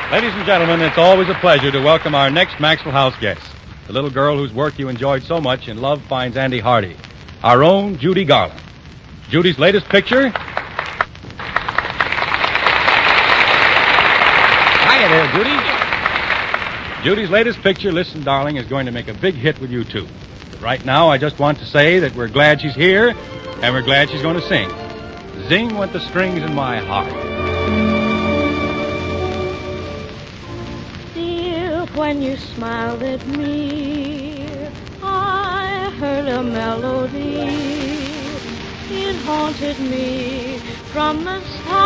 Ladies and gentlemen, it's always a pleasure to welcome our next Maxwell House guest, the little girl whose work you enjoyed so much in Love Finds Andy Hardy, our own Judy Garland. Judy's latest picture... Hiya there, Judy. Judy's latest picture, Listen, Darling, is going to make a big hit with you, too. But right now, I just want to say that we're glad she's here, and we're glad she's going to sing. Zing went the strings in my heart. When you smiled at me, I heard a melody. It haunted me from the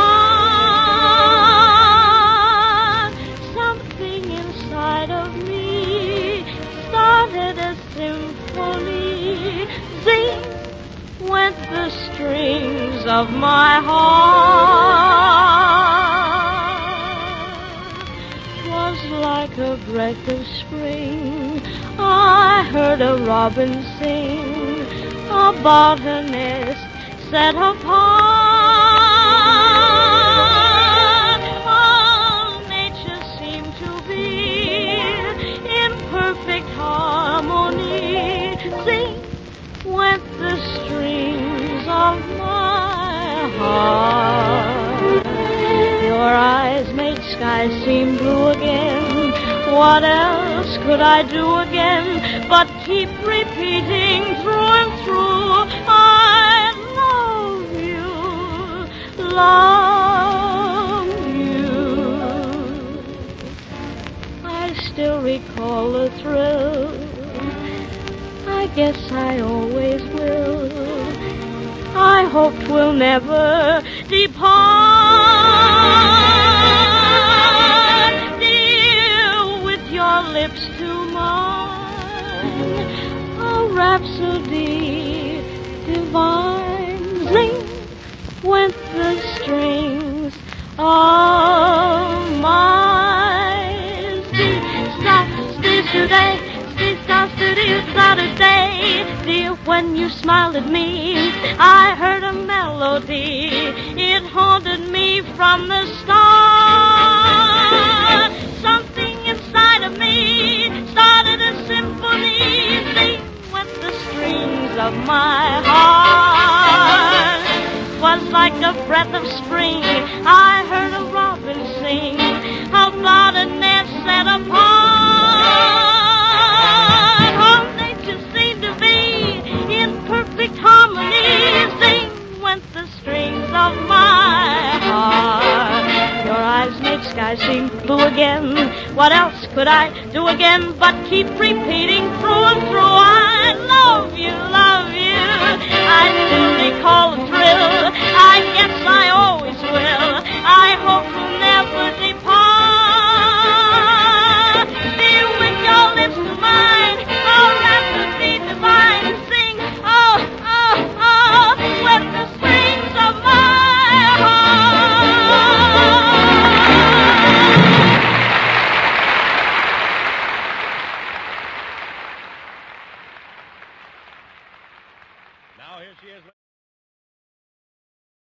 start. Something inside of me started a symphony. Zing went the strings of my heart. Like a breath of spring, I heard a robin sing about her nest set apart. All nature seemed to be in perfect harmony. Sing went the strings of my heart. Your eyes made skies seem blue again. What else could I do again but keep repeating through and through? I love you. I still recall the thrill. I guess I always will. I hope 'twill never depart. Dear, with your lips to mine, a rhapsody divine. Zing went the strings of my today. Saturday, dear, when you smiled at me, I heard a melody. It haunted me from the start. Something inside of me started a symphony. Sing went the strings of my heart. Was like a breath of spring. I heard a robin sing about a nest set apart. Harmony, sing went the strings of my heart. Your eyes made skies seem blue again. What else could I do again but keep repeating